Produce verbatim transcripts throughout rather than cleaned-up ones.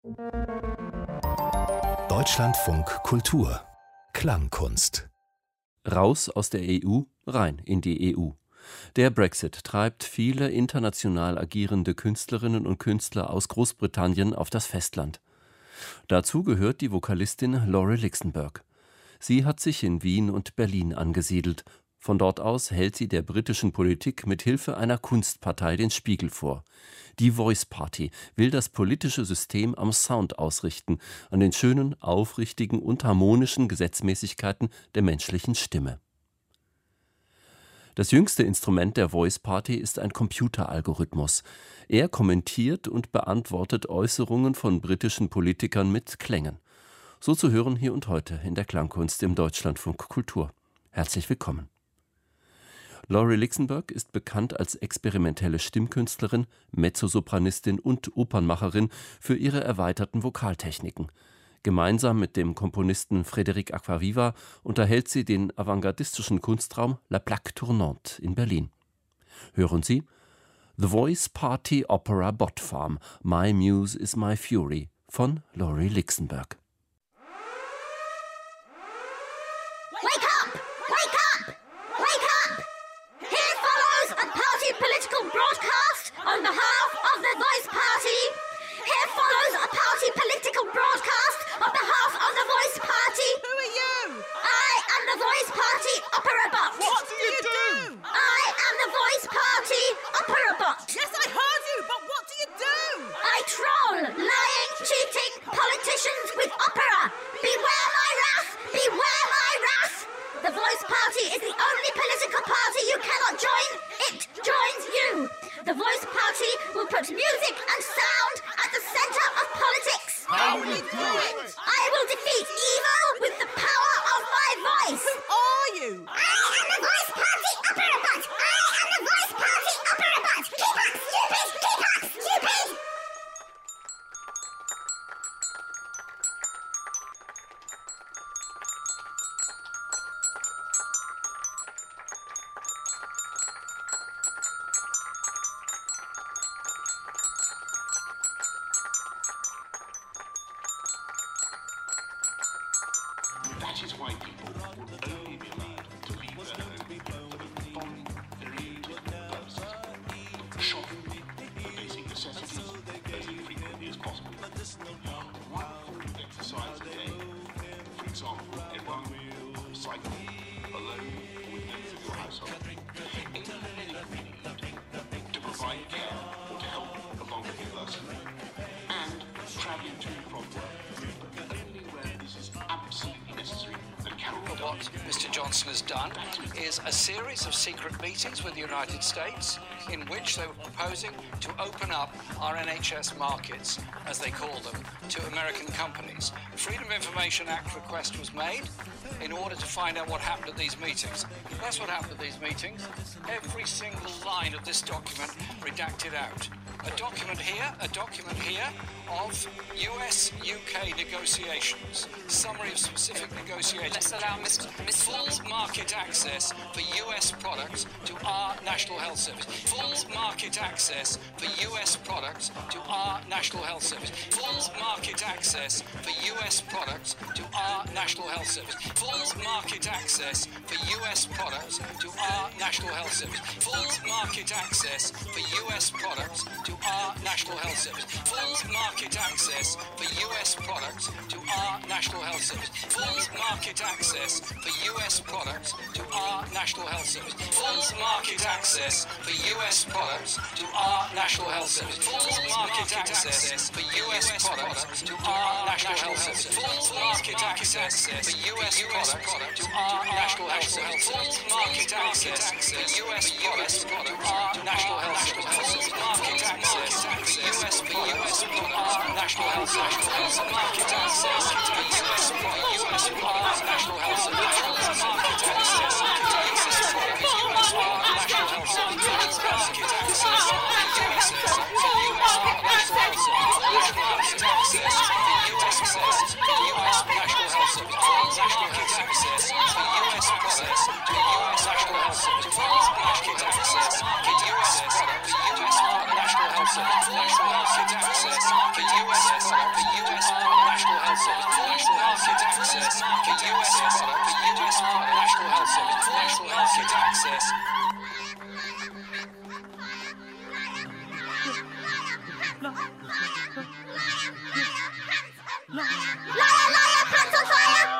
Deutschlandfunk Kultur Klangkunst. Raus aus der E U, rein in die E U. Der Brexit treibt viele international agierende Künstlerinnen und Künstler aus Großbritannien auf das Festland. Dazu gehört die Vokalistin Laurie Lixenberg. Sie hat sich in Wien und Berlin angesiedelt. Von dort aus hält sie der britischen Politik mit Hilfe einer Kunstpartei den Spiegel vor. Die Voice Party will das politische System am Sound ausrichten, an den schönen, aufrichtigen und harmonischen Gesetzmäßigkeiten der menschlichen Stimme. Das jüngste Instrument der Voice Party ist ein Computeralgorithmus. Er kommentiert und beantwortet Äußerungen von britischen Politikern mit Klängen. So zu hören hier und heute in der Klangkunst im Deutschlandfunk Kultur. Herzlich willkommen. Laurie Lixenberg ist bekannt als experimentelle Stimmkünstlerin, Mezzosopranistin und Opernmacherin für ihre erweiterten Vokaltechniken. Gemeinsam mit dem Komponisten Frédéric Acquaviva unterhält sie den avantgardistischen Kunstraum La Plaque Tournante in Berlin. Hören Sie The Voice Party Opera Bot Farm, My Muse is My Fury von Laurie Lixenberg. Wake up! Wake up! Wake up! Here follows a party political broadcast on behalf of the Voice Party. Here follows a party political broadcast on behalf of the Voice Party. Who are you? I am the Voice Party Opera Bot. What do you do? I am the Voice Party Opera Bot. Yes, I heard you, but what do you do? I troll lying, cheating politicians with opera. Beware my wrath! Beware my wrath! The Voice Party is the only political party you cannot join. It joins you. The Voice Party will put music and sound at the centre of politics. How will you do it? I will defeat evil with the power of my voice. Who are you? I am the Voice Party Opera Bot. I am the Voice Party Opera Bot. Keep up, stupid! Keep up, stupid! That is why people will only be allowed to leave their home for the following very particular purposes. Shopping for basic necessities as infrequently as possible. One form of exercise a day. For example, a run, a cycle, alone or with members of your household. Any medical need to provide care or to help a vulnerable person. And travelling to and from work. Only where this is absolutely necessary and cannot be done. What Mister Johnson has done is a series of secret meetings with the United States in which they were proposing to open up our N H S markets, as they call them, to American companies. A Freedom of Information Act request was made in order to find out what happened at these meetings. That's what happened at these meetings. Every single line of this document redacted out. A document here, a document here of U S U K negotiations, summary of specific negotiations. Let's allow Mister Mister Full market access for U S products to our National Health Service. Full market access for U S products to our National Health Service. Full market access for U S products to our National Health Service. Full market access for U S products to our National Health Service. Full market access for U S products to our National Health Service. Full market access for U S products to our National Health Service. Full market access for U S products to our National Health Service. Full market access for U S products to our National Health Service. Full market access for U S products to our National Health Service. Full market access for U S products to our National Health Service. Full market access for U S products to our National Health Service. Full market access for U S for U S to our National Health Service. Full market access for U S for U S to our National Health Service. Full market access for U S for U S to our National Health Service. Full market access for U S for U S to our National Health Service. Full market access for U S for U S National Health Service. Full market access for U S products to U S National Health Service. Full market access for U S products to U S National Health Service. Full market access for U S products to U S market access, the U S National Health Service, National Health access. Liar, liar, pants on fire!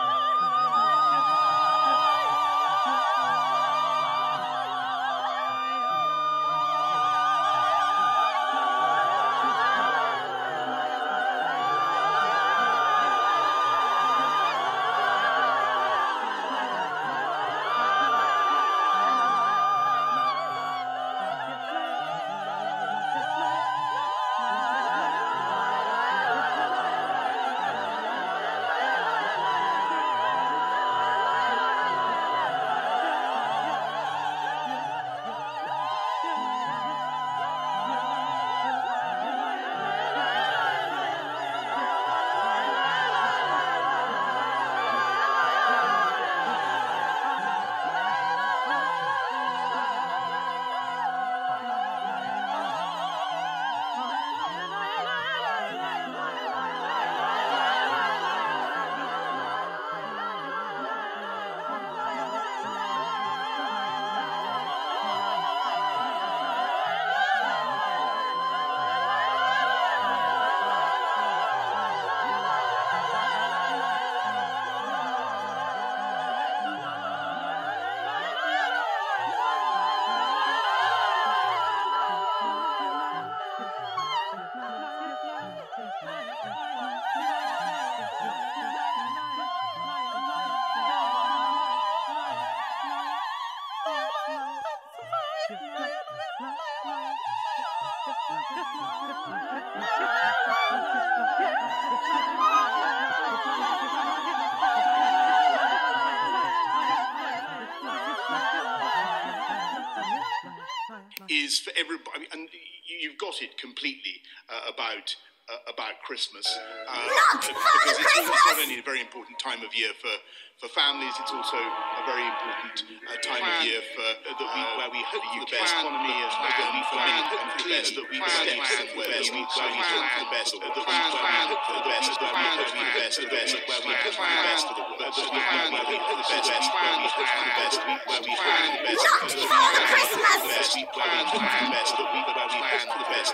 Is for everybody, and you've got it completely uh, about uh, about Christmas. Uh, Not because Father it's, Christmas! it's not only a very important time of year for, for families, it's also a very important uh, time of year for uh, that we, where we hope for the best economy as well. That we for many hope for the best, that we steps for the best, where we hope for the best, that we hope for the best, that we hope for the best, the best, where we hope for the best, that we hope for the best, where we hope for the best, where we hope for the best, Not Father Christmas! where we hope for the best, that we where we hope for the best,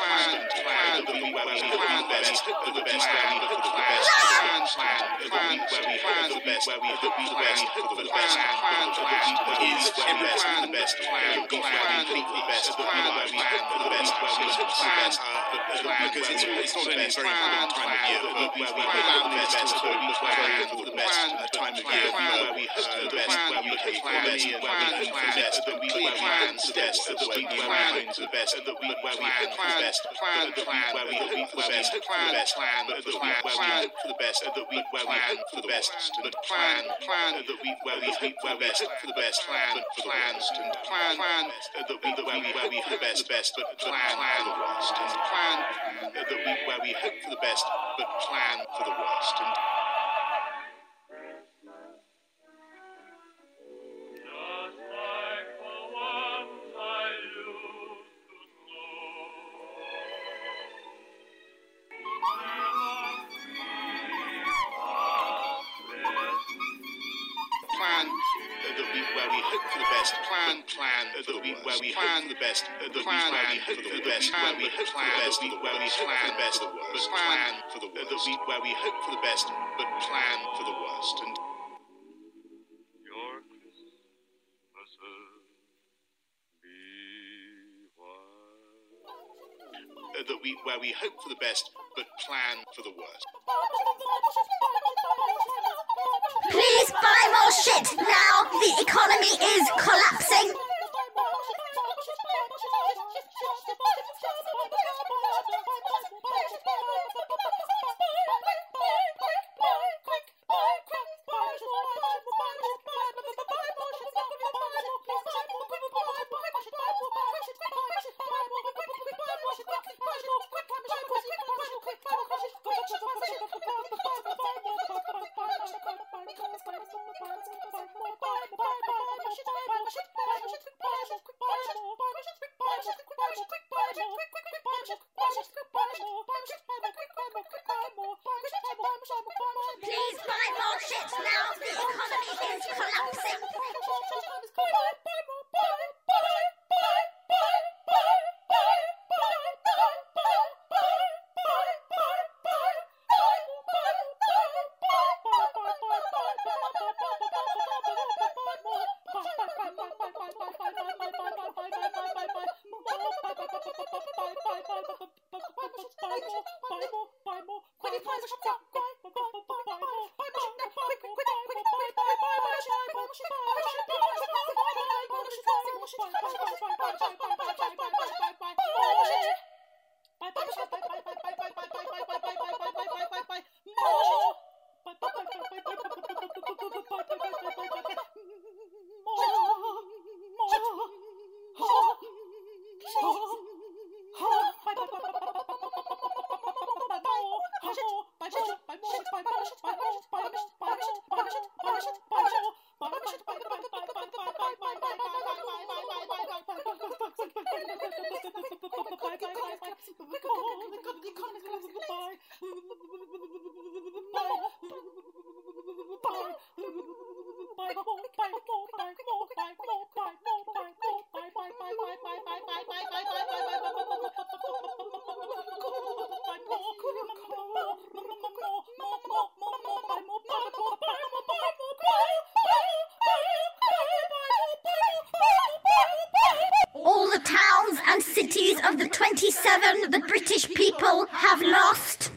and that we where we hope for the best, for the best, where we hope for the best, where we hope for the best, where we hope for the best, for the best, is where we hope for the best, where we hope for the best, where we hope for the best, where we hope for the best, because it's it's not only a very important time of year, but where we hope for the best, where we hope for the best time of year, where we hope for the best, where we hope for the best, where we hope for the best, that we where we hope for the best, that we where we hope for the best, that we where we hope for the best, that we where we hope for the best, for the best, but that we where we hope for the best, that we where we hope for the best, but plan plan that we where we hope for the best, for the best, but for the worst, and plan plan that we where we where we hope for the best, but plan for the worst, and plan that we where we hope for the best, but plan for the worst, and plan, plan, that we where we hope for the best, that we where we hope for the best, where we hope for the best, where we hope for the best, but plan for the worst, that we where we hope for the best, but plan for the worst, and your Christmases be white. that we where we hope for the best, but plan for the worst. Please buy more shit now! The economy is collapsing! Please buy my lordships, now the economy is collapsing. All the towns and cities of the twenty-seven the British people have lost.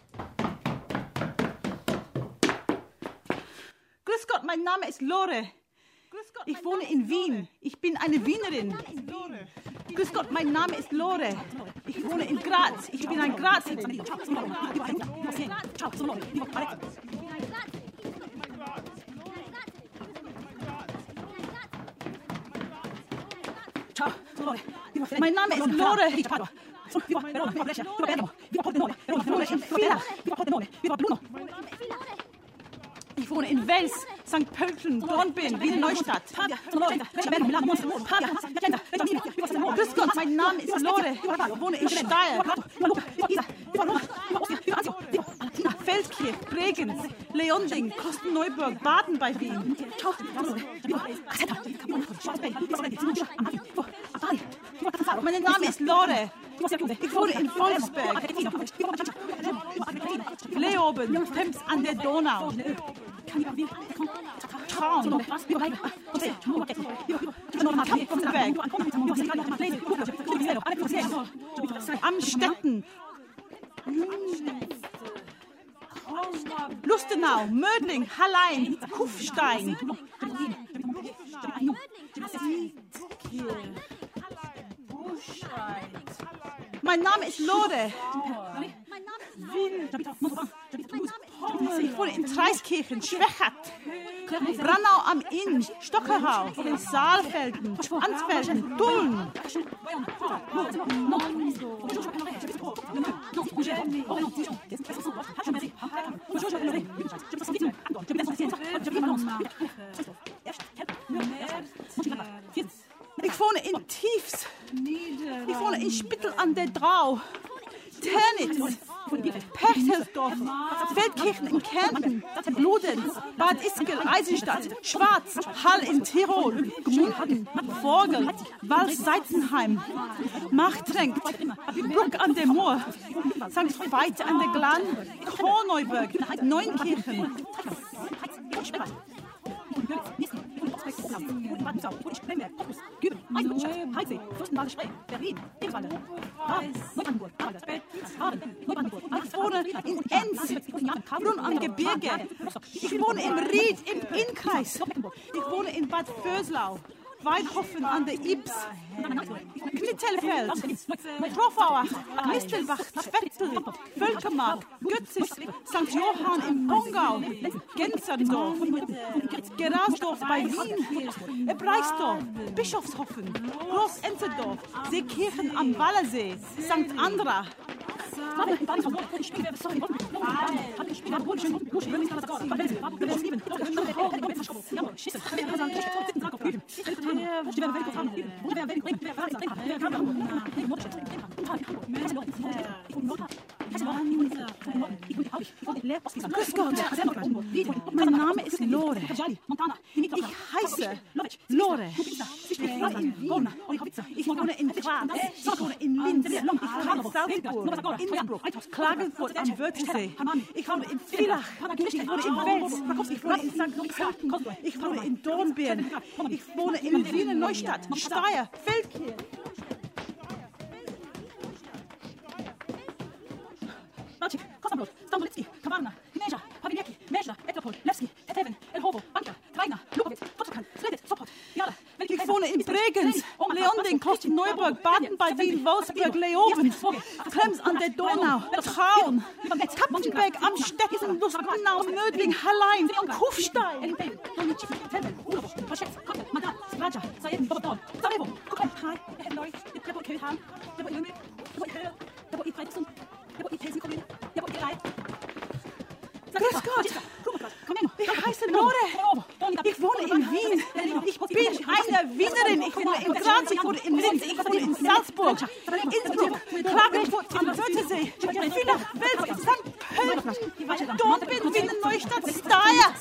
Grüß Gott, mein Name ist Lore. Ich wohne in Wien. Ich bin eine Wienerin. Grüß Gott, mein Name ist Lore. Ich wohne in Graz. Ich bin ein Grazerin. Mein Name ist Lore. Ich wohne in Wels, Sankt Pölten, Dornbirn, Wien Neustadt. Grüß Gott, mein Name ist Lore. Ich wohne in Steyr. Feldkirch, Bregenz, Leonding, Kostenneuburg, Baden bei Wien. Mein Name ist Lore. Ich wohne in Wolfsberg. Leoben, Temps an der Donau. Traun. Amstetten. Lustenau, Mödling, Hallein, Kufstein. Mein Name ist Lore. Ich wohne in Treiskirchen, Schwechat, Brannau am Inn, Stockerau, in Saalfelden, Ansfelden, Tulln. Ich wohne in Tiefs. Ich wohne in Spittel an der Drau. Ternitz, Perchtelsdorf, Feldkirchen in Kärnten, Bludenz, Bad Ischgl, Eisenstadt, Schwarz, Hall in Tirol, Gmunden, Vorgel, Wals-Seizenheim, Machtrenkt, Bruck an der Moor, Sankt Veit an der Glan, Korneuburg, Neunkirchen. Ich wohne in Enz, Brunn am Gebirge. Ich wohne in Ried im Innkreis. Ich wohne in Bad Vöslau, Weidhofen an der Ibs, Knittelfeld, Trofauer, Mistelbach, Zwettel, Völkermark, Götzis, Sankt Johann im Pongau, Genzerndorf, Gerasdorf bei Wien, Ebreisdorf, Bischofshofen, Groß-Enzendorf, Seekirchen am Wallersee, Sankt Andra. Grüß Gott. Mein Name ist Lore. Ich heiße Lore. Ich wohne in Wien. Ich wohne in Graz. Ich wohne in Linz. Ich wohne in Salzburg. Innsbruck. Klagenfurt am Wörthersee. Ich wohne in Villach. Ich wohne in Wels. Ich wohne in Sankt Pölten. Ich wohne in Dornbirn. Ich wohne in Wiener Neustadt. Steyr. Feldkirch. Balcik, Kostambrot, Stambulitski, Kavarna, Gneja, Pavinecki, Mezhda, Etropol, Levski, Teteven, Elhovo, Banka, Krajna, Lukowitz, Kotschkan, Sledit, Sopot, Jala, ich wohne in Bregenz, Leonding, Klosterneuburg, Baden bei Wien, Wolfsburg, Leoben, Krems an der Donau, Traun, Kapfenberg am Stetten, Lustenau, Mödling, Hallein, Kufstein. Raja, Sayed, Bobodon, Sarajevo, Kukan, Hai, Henloi, Debo Köhan, Debo Ilmir, Debo Ihre, Debo Ifreitsum, Debo Ipelsi-Kommune, Debo Irai. Grüß Gott! Ich heiße Lore. Ich wohne in Wien. Ich bin eine Wienerin. Ich wohne in Graz, ich wohne in Linz, ich wohne in Salzburg, Innsbruck, Klagenfurt am Wörthersee, Villach, Wels, Sankt Pölten, Dornbirn, Wiener Neustadt, Steyr.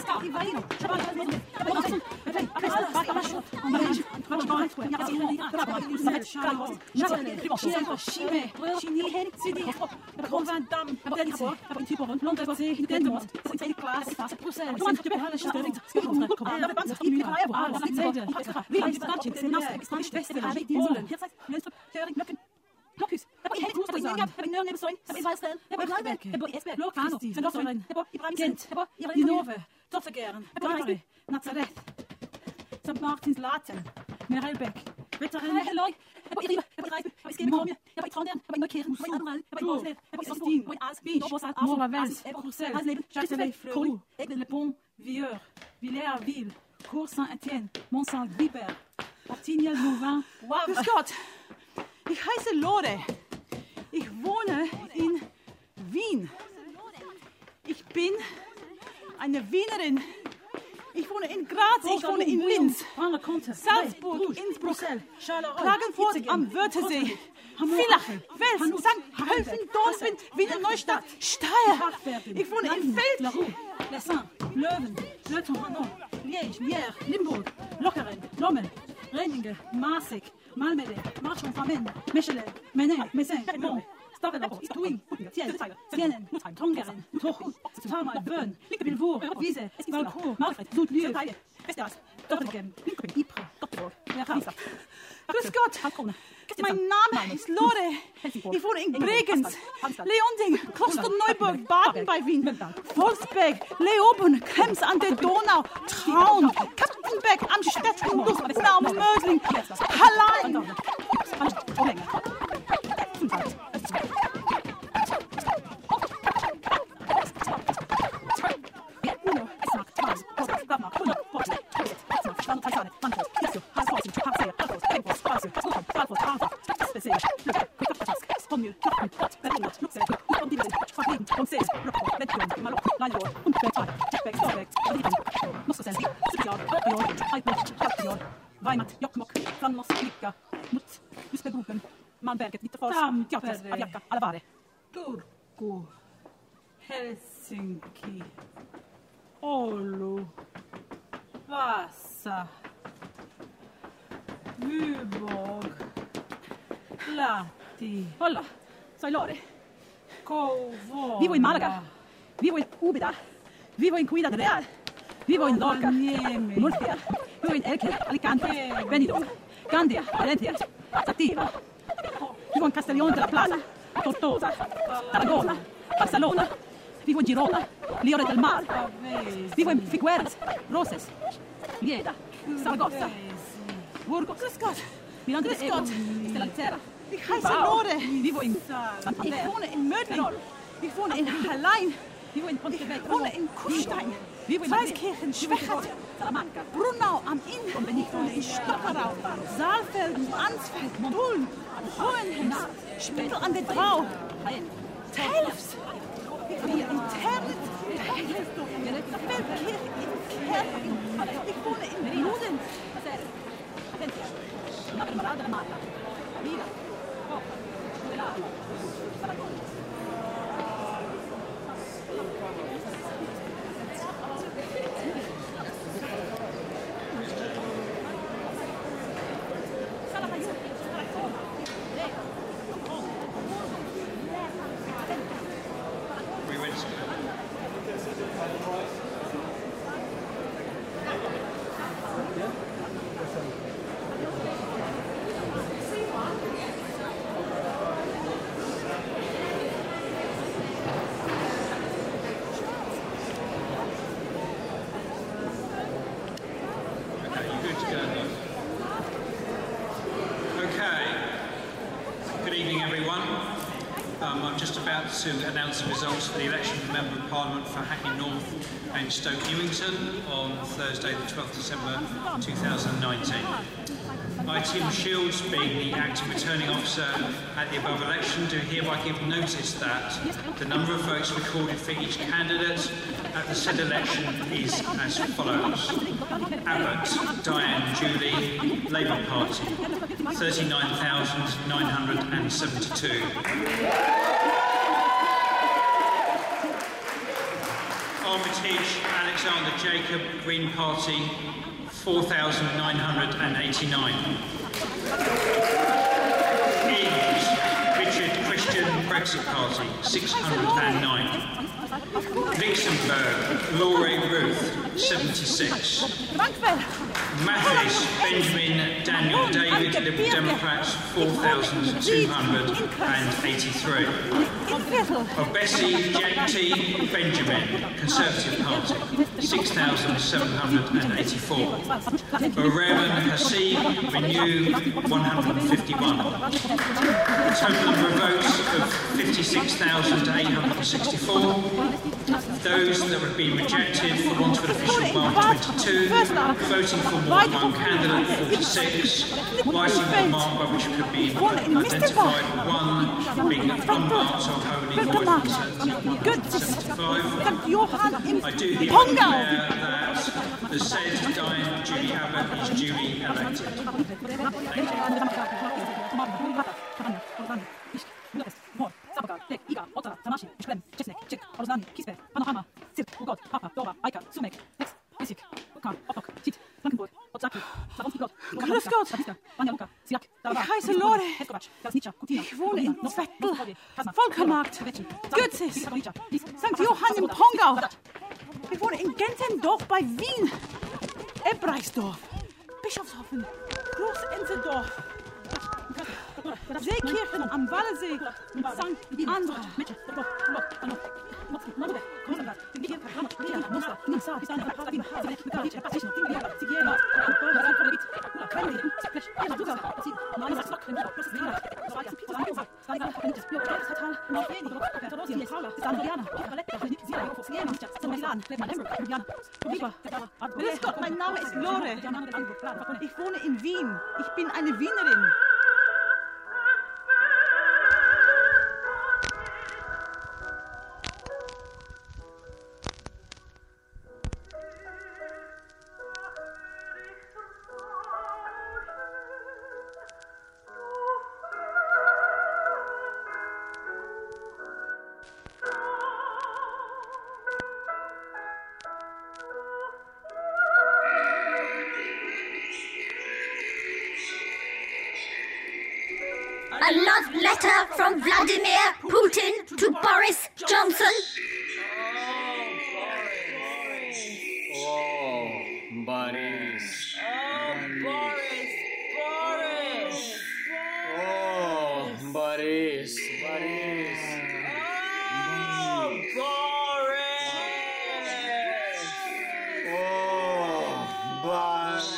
Nazareth, Sankt Martins Laten, Merelbeck, Wetterheim, Helloy, aber ich aber ich reise, aber ich gehe mit mir, aber ich Trondheim, aber ich Neukirchen, aber ich Admiral, aber ich Bosnien, aber ich Sostin, aber ich Als, Beach, Dobosal, Morlavels, Bruxelles, Eisleben, Châtelet, Fleury, Aigle, Le Pont, Vieux, Villers-Ville, Cours Saint-Étienne, Mont-Saint-Guibert, Optigny, Louvain, Wavre. Grüß Gott, ich heiße Lore. Ich wohne in Wien. Ich bin eine Wienerin. Ich wohne in Graz, ich wohne in Linz, Salzburg, Innsbruck, Klagenfurt am Wörthersee, Villach, Wels, Sankt Pölten, Dornbirn, Wiener Neustadt, Steyr. Ich wohne in Feldkirch. Lessin, Löwen, Le Tournon, Liège, Lierre, Limburg, Lokeren, Lommel, Renninge, Maasik, Malmedy, Marchand-Famenne, Mechelen, Menin, Messin, Mont, Stavelot, Stouy, Thiel, Sienen, Tongeren, Tochen, Thamel, Böen, Bilbourg, Wiese, Valcourt, Malfred, Soutlieu, Vesteras, Dottingen, Ypres, Dortmund, Grüß Gott, mein Name ist Lore. Ich wohne in Bregenz, Leonding, Klosterneuburg, Baden bei Wien, Wolfsberg, Leoben, Krems an der Donau, Traun, Kapfenberg am Stetten, Lustenau, Mödling, Hallein. Weimat, Jokkmokk, Tranmos, Likka, Mutz, Ysbebuken, Malmberget, Vitterfors, Tjautes, Avjaka, Alavare. Turku, Helsinki, Oulu, Vaasa, Vyborg, Lahti. Hola, soy Lore. Kouvola. Vivo in Málaga, vivo en Úbeda, vivo en Ciudad Real, vivo en Lorca, Murcia, vivo en Elche, Alicante, Benidorm, Gandia, Valencia, Sativa, vivo en Castellón de la Plaza, Tortosa, Tarragona, Barcelona, vivo en Girona, Liore del Mar, vivo en Figueras, Roses, Lleida, Zaragoza, Burgos, Miranda de Ebro, Estela Licera. Ich heiße Lore. Vivo in Santander. Ich wohne in Mödling. Ich wohne in Hallein. Vivo in Pontevedra. Ich wohne in Kufstein. Vivo in Weißkirchen, Schwechat, Salamanca, Brunau am Inn. Ich wohne in Stockerau, Saalfelden, Ansfeld, Dulm, Hohenheim, Spittel an der Drau, Telfs. Ich wohne in Ternitz, Telfsdorf, Feldkirch, in Kerpen. Ich wohne in Luden. to announce the results for the election of the Member of Parliament for Hackney North and Stoke Newington on Thursday the twelfth of December two thousand nineteen. I, Tim Shields, being the acting returning officer at the above election, do hereby give notice that the number of votes recorded for each candidate at the said election is as follows. Abbott, Diane Julie, Labour Party, thirty-nine thousand nine hundred seventy-two. Armitage, Alexander Jacob, Green Party, four thousand nine hundred eighty-nine. Eames, Richard Christian, Brexit Party, six hundred nine. Luxembourg, Laurie Ruth, seventy-six. Mathis, Benjamin Daniel David, Liberal Democrats, four thousand two hundred eighty-three. Of Bessie Jack T. Benjamin, Conservative Party, six thousand seven hundred eighty-four. Of Raymond Hassi, Renew, one hundred fifty-one. The total number of votes of fifty-six thousand eight hundred sixty-four. Those that have been rejected for want of an official mark, twenty-two. Voting for more than one candidate, forty-six. Writing the mark by which could be identified, one. Being unmarked or wholly void, seventy-five. I do hereby declare that the said Diane Julie Abbott is duly elected. Grüß Gott! Ich heiße Lore. Ich wohne in Vettel, Volkermarkt, Gützis, Sankt Johann im Pongau. Ich wohne in Gentendorf bei Wien, Ebreisdorf, Bischofshofen, Großenzeldorf, Seekirchen am Wallensee, Sankt Andra. Grüß Gott, mein Name ist Lore. Ich wohne in Wien. Ich bin eine Wienerin. A love letter from Vladimir Putin to Boris Johnson. Oh, Boris. Oh, Boris, Boris. Oh, Boris, Boris. Oh, Boris. Oh, Boris.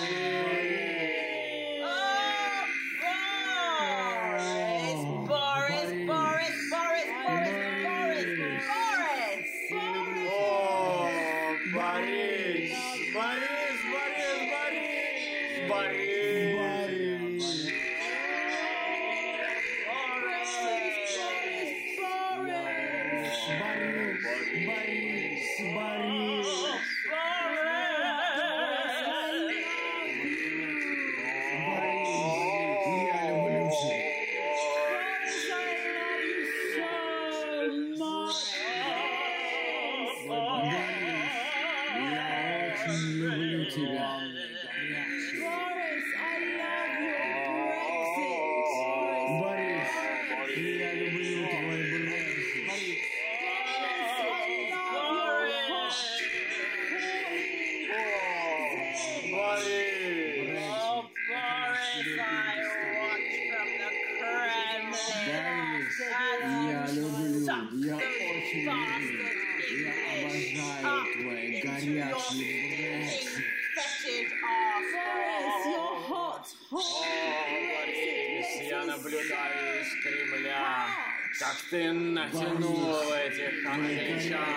как ты натянул этих англичан.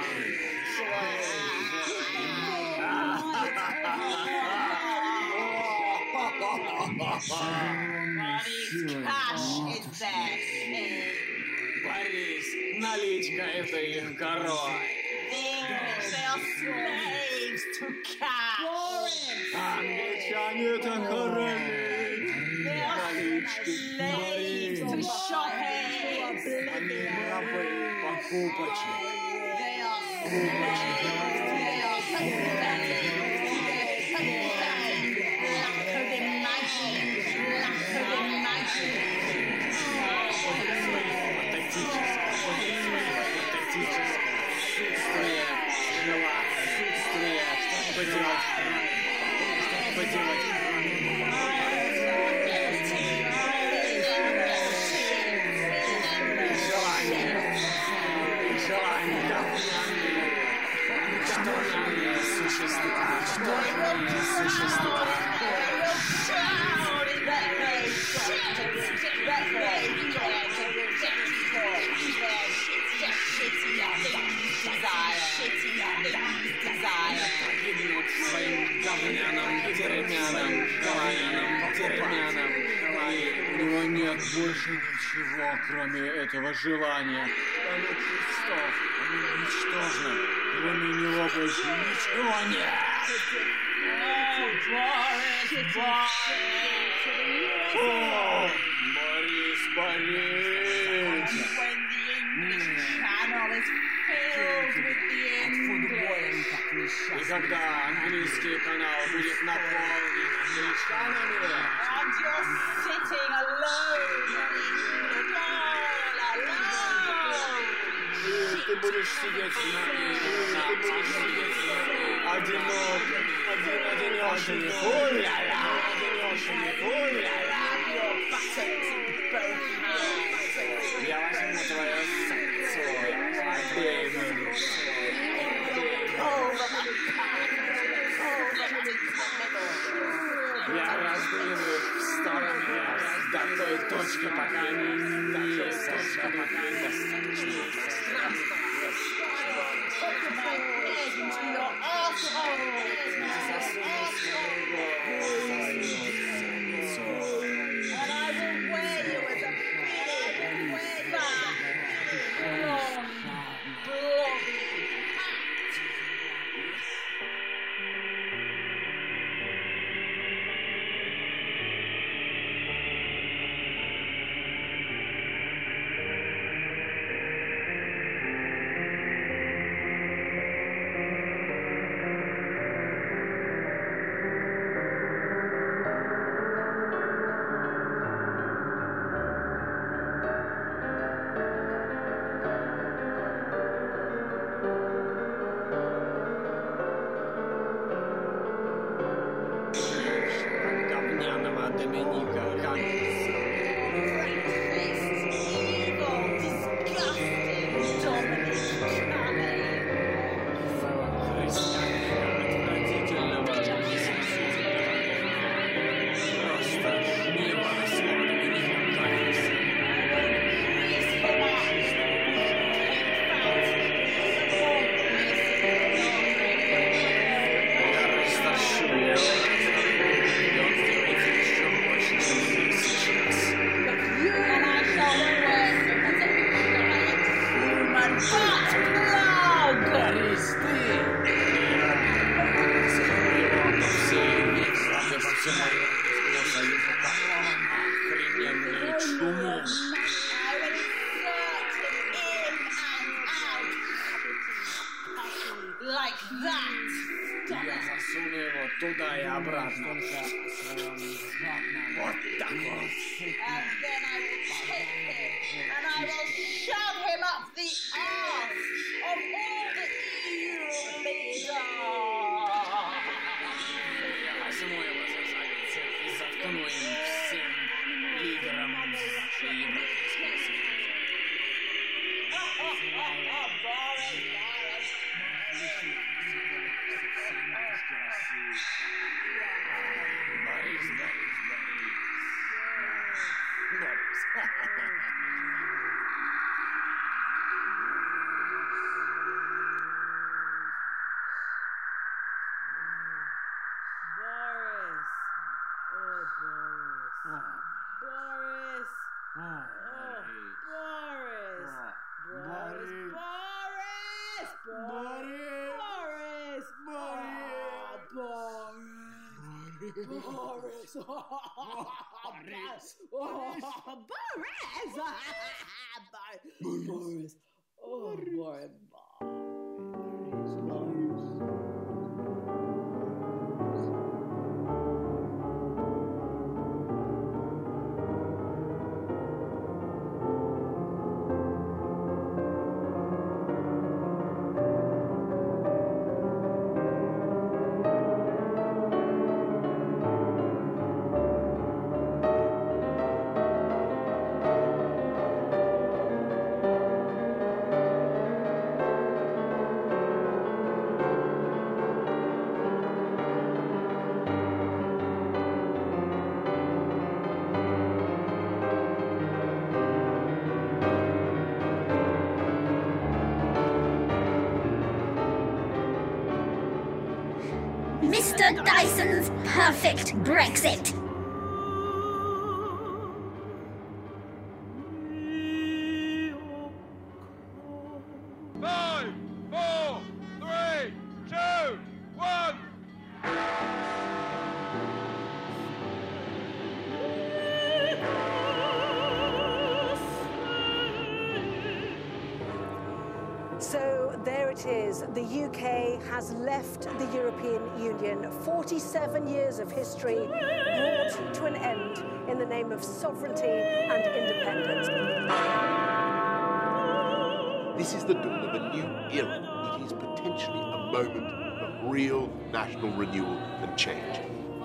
Борис, наличка — это их король. Англичане — это короли. Налички, Борис. Они рабы покупочек. Своим говняным, деревянным, говняным, деревянным. У него нет больше ничего, кроме этого желания. Оно пусто, оно ничтожно. Кроме него больше ничего нет. О, Борис, Борис. И когда английский канал будет наполнен англичанами, and you're sitting alone in England, all alone. И ты будешь сидеть на одинок, один одинешенек, уля-ля, одинешенек, уля-ля. Я возьму твое сердце обеими. Я раздвину их в стороны до той точки, пока они не сожгут достаточно. Я засуну его туда и обратно. Вот так вот. And then I will take him and I will shove him up the arse of all the E U leaders. Я возьму его за задницу и заткну им всем лидерам Европейского Союза. Boris, Boris. Борис, Борис, Борис. Борис. Boris! Boris! Boris! Boris! Oh, Boris! Mister Dyson's perfect Brexit. Five, four, three, two, one. So there it is. The U K has left the European Union. forty-seven years of history brought to an end in the name of sovereignty and independence. This is the dawn of a new era. It is potentially a moment of real national renewal and change.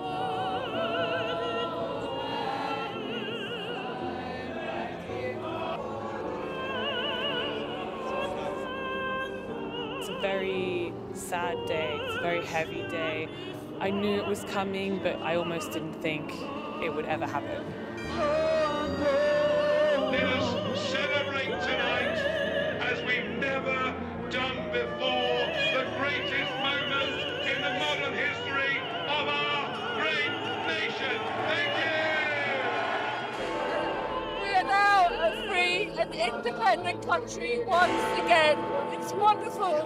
It's a very sad day, it's a very heavy day. I knew it was coming, but I almost didn't think it would ever happen. Let us celebrate tonight as we've never done before the greatest moment in the modern history of our great nation. Thank you! We are now a free and independent country once again. It's wonderful.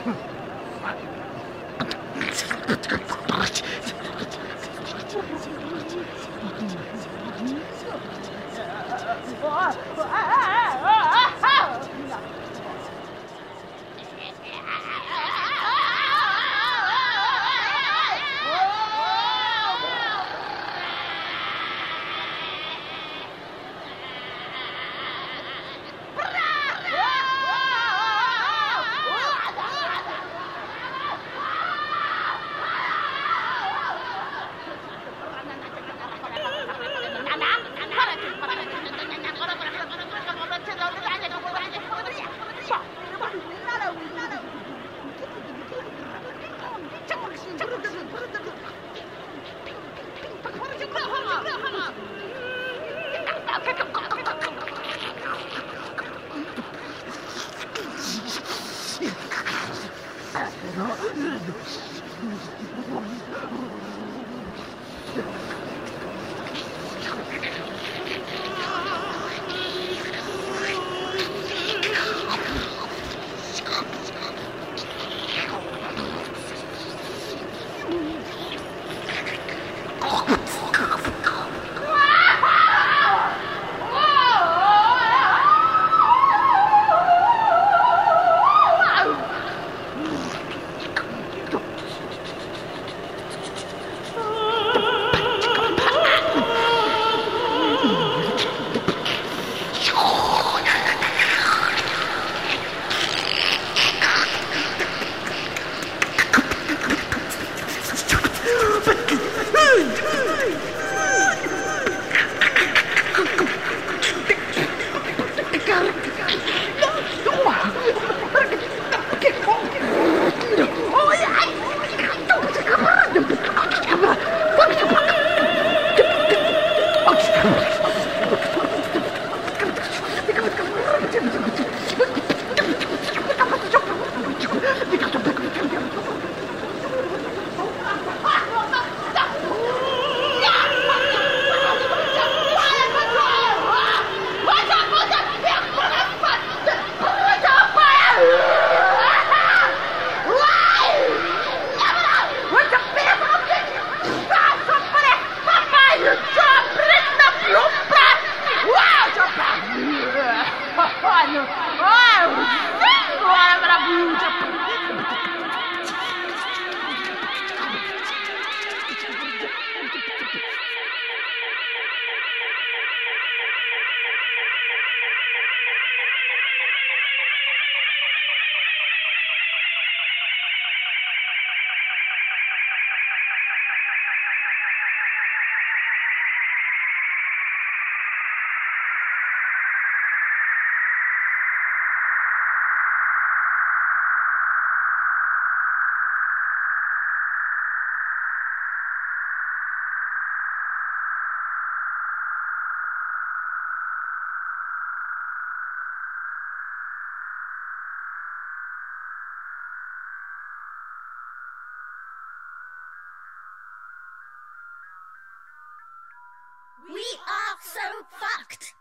We are so fucked.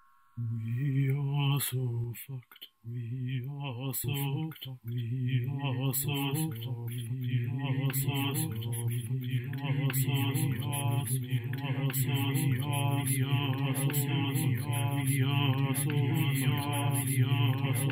We are so fucked. We are so fucked. We are so fucked. We are so fucked. We are so fucked. We are so fucked. We are so fucked. We are so fucked. We are so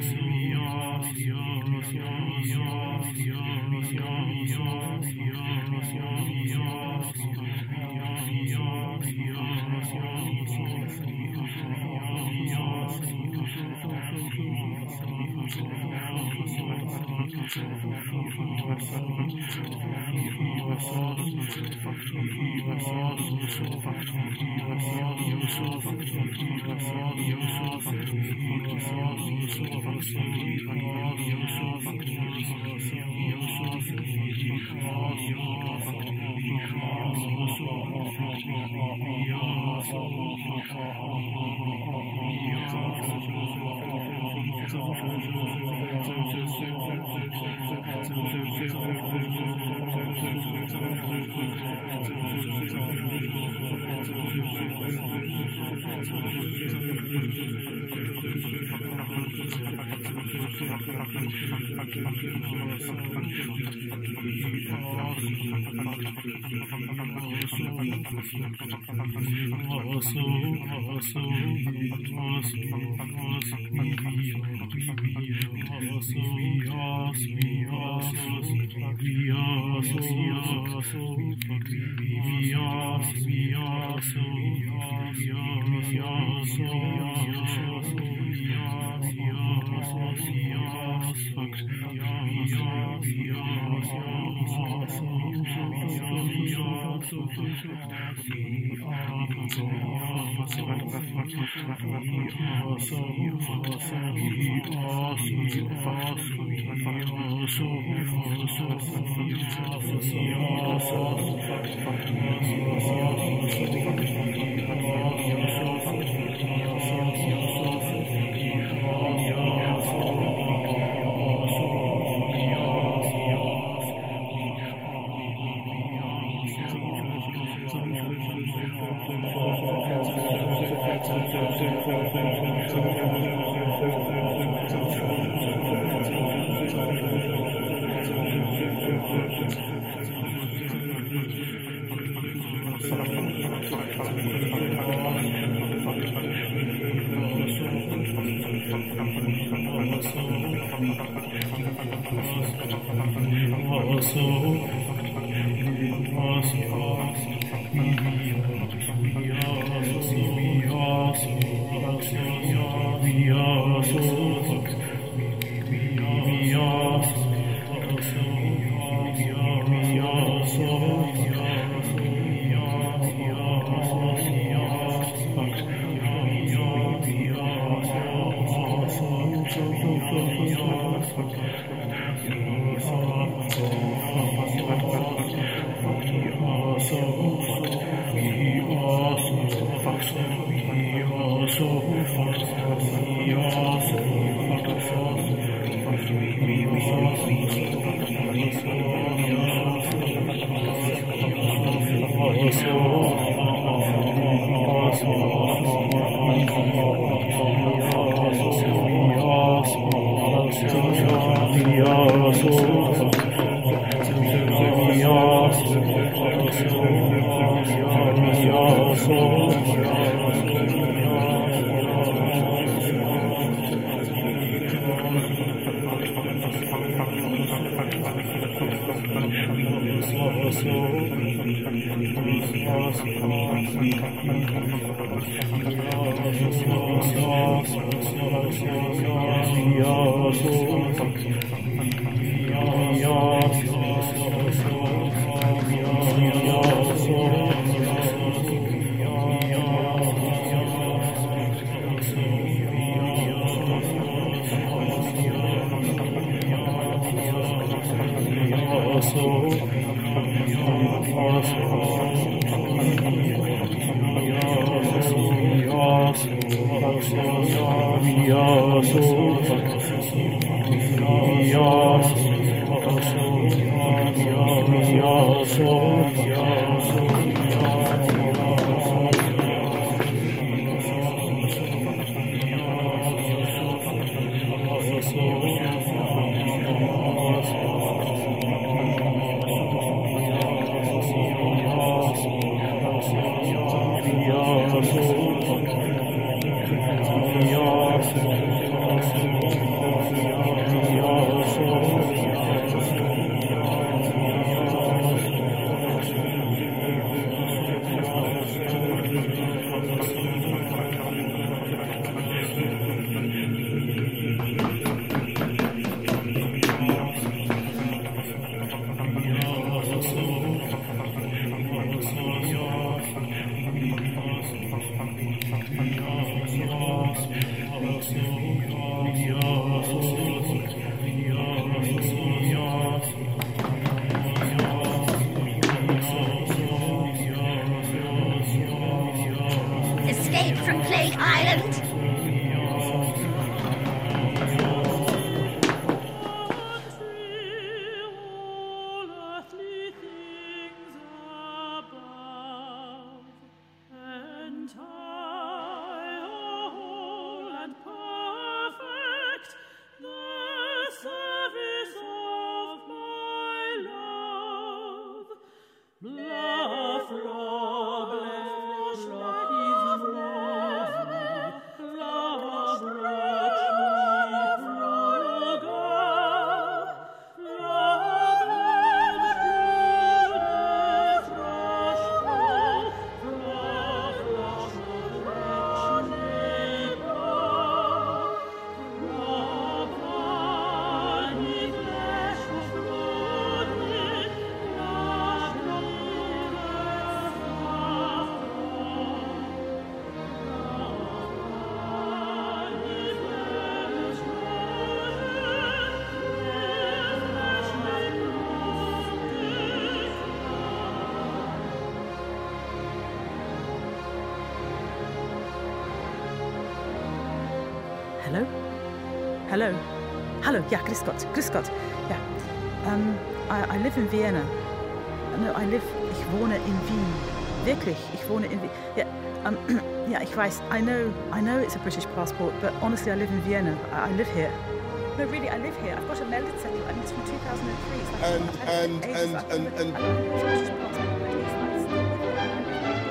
Hallo? Hallo? Hallo, ja, grüß Gott, grüß Gott. Ja, um, I, I live in Vienna. No, I live, ich wohne in Wien. Wirklich, ich wohne in Wien. Yeah, um, yeah, ich weiß, I know, I know it's a British passport, but honestly, I live in Vienna. I, I live here. No, really, I live here. I've got a Meldezettel, and it's from two thousand three. It's like, And, I've had it and, for ages. and, I've and, got a- and, I've got a British passport, but it's like still-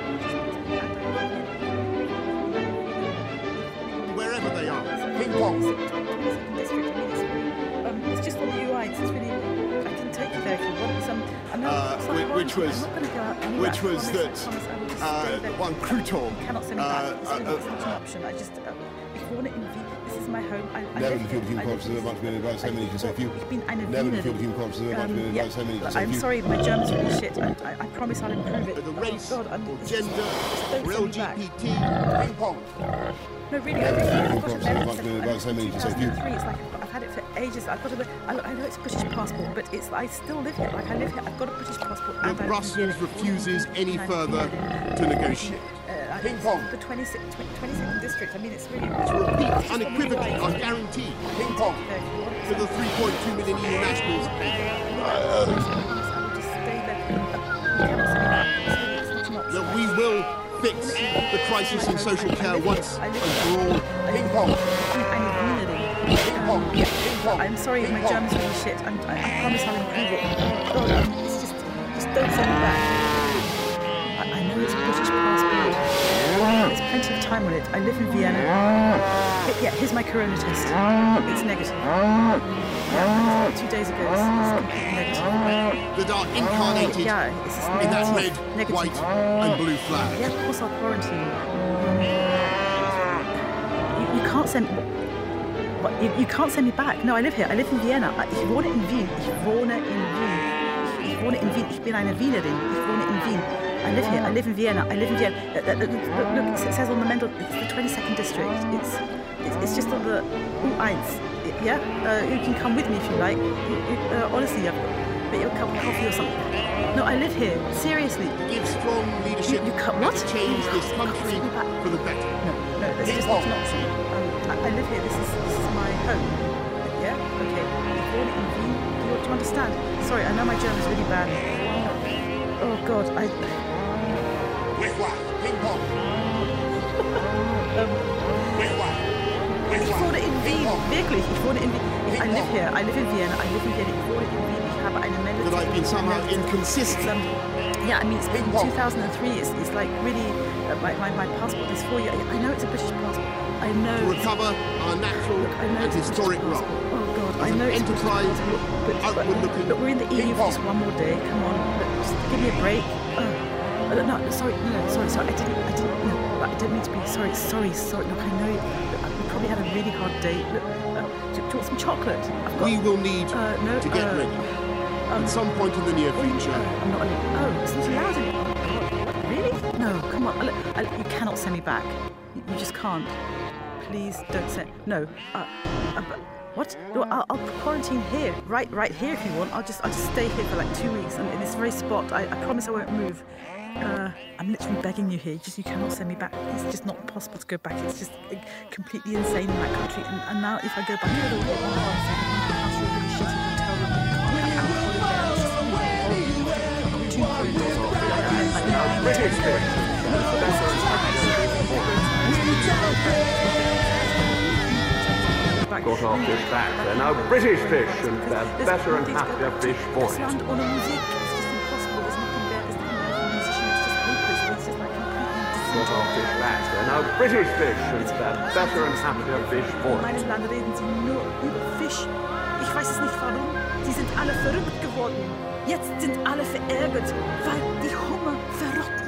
wherever they are. Ping pong. Um, it's just on the U I. It's really. I can take you there if you want. Some. I know. Uh, it's like whi- which quarantine. was- I'm not going to go out anywhere. which I was promise, I that, promise I will just uh, stay there. one crouton, You cannot send me uh, back. It's, really, uh, it's not an option. I just. Uh, ich wohne in Wien. This is my home. I, I Never live in the here. field of human I live corpses here. are much being advanced, so many to say few. Ich bin eine Never in the Wienerin. field of human corpses are much being Um, advanced, so many to say I'm few. sorry, my German's really shit. I, I, I promise I'll improve it. The race, oh, God, I'm, or it's gender, just- just don't or send me L G back. B T, ping pong. No, really, I live here. I've got a Corpses are Meldezettel. much being I'm advanced, so many to say few. two thousand three. It's like I've, I've had it for ages. I've got a. I, I know it's a British passport, but it's I still live here. Like I live here. I've got a British passport. The and I live in Brussels Vienna. refuses any And further I'm- to negotiate. Uh, I- Ping pong. The twenty-second, twenty-second district. I mean, it's really. To repeat unequivocally, I guarantee, ping pong, to the three point two million E U nationals. That we will fix the crisis in social care once and for all. Ping pong. Ping pong. Ping pong. I'm sorry, my German's really shit. I'm, I, I promise I'll improve it. God, um, it's just, just don't send me back. I, I know it's a British passport. There's plenty of time on it. I live in Vienna. Here- yeah, here's my corona test. It's negative. Yeah, two days ago, it's, it's completely negative. That are incarnated Yeah, it's just in that negative. red, Negative. white, and blue flag. Yeah, of course I'll quarantine. You, you can't send. What, you, you can't send me back. No, I live here. I live in Vienna. I- Ich wohne in Wien. Ich wohne in Wien. Ich, ich wohne in Wien. Ich bin eine Wienerin. Ich wohne in Wien. I live here. I live in Vienna. I live in Vienna. Uh, uh, Look, look, look, it says on the Mendel. It's the twenty-second district. It's it's, it's just on the U one. Yeah, uh, you can come with me if you like. You, you, uh, honestly, I've got maybe a cup of coffee or something. No, I live here. Seriously. Give strong leadership You, you cut what? to change this country for the better. No, no, that's just not an option. Um, I, I live here. This is this is my home. Yeah. Okay. Ich wohne in Wien. Do you, do you understand? Sorry, I know my German's really bad. Oh God, I. Ping pong. Um, ich wohne in Wien. Wirklich, ich wohne in Wien. Ich, I live here. I live in Vienna. I live in Vienna. Ich wohne in Wien. Ich habe eine Meldung. That I've been somehow inconsistent. Um, yeah, I mean, it's been two thousand three. It's, it's like really, uh, my, my, my passport is four years. I know it's a British passport. I know. To recover our natural Look, I know and it's a historic British role. passport. Oh God, I As an know it's a British enterprise, passport, but, but, outward-looking but we're in the E U ping for just one more day. Come on, look, just give me a break. Oh, oh, no, sorry, no, no, sorry, sorry. I didn't, I didn't, no, I didn't mean to be. Sorry, sorry, sorry. Look, I know you. Look, we probably had a really hard day. Look, uh, do, do you want some chocolate? I've got. We will need uh, no, to get uh, ready. Um, At some point in the near future. I'm not. Oh, it's not allowed anymore. Oh, really? No, come on. Look, I, you cannot send me back. You, you just can't. Please don't send. No. Uh, uh, but what? No, I'll, I'll quarantine here, right, right here if you want. I'll just, I'll just stay here for like two weeks, and in this very spot. I, I promise I won't move. Uh, I'm literally begging you here. Just you cannot send me back. It's just not possible to go back. It's just uh, completely insane in that country. And, and now if I go back, it'll get one more thing. The house will really shitty hotel room. I can't afford it there. It's Got off this back. They're now British fish, and they're better and happier fish for it. Land ohne Musik. It's just impossible. There's nothing there. There's nothing there for musicians. It's just hopeless. It's just like completely Got off this back. They're now British fish, and they're better and happier fish for In it. meinem Land reden sie nur über Fisch. Ich weiß es nicht warum. Die sind alle verrückt geworden. Jetzt sind alle verärgert, weil die Hummer verrotten.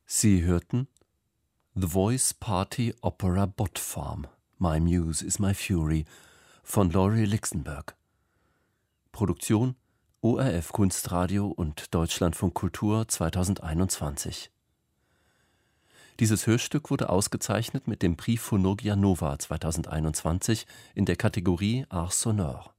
Sie hörten The Voice Party Opera Bot Farm, My Muse is My Fury von Laurie Lixenberg. Produktion O R F Kunstradio und Deutschlandfunk Kultur zweitausendeinundzwanzig. Dieses Hörstück wurde ausgezeichnet mit dem Prix Phonogia Nova zweitausendeinundzwanzig in der Kategorie Art Sonore.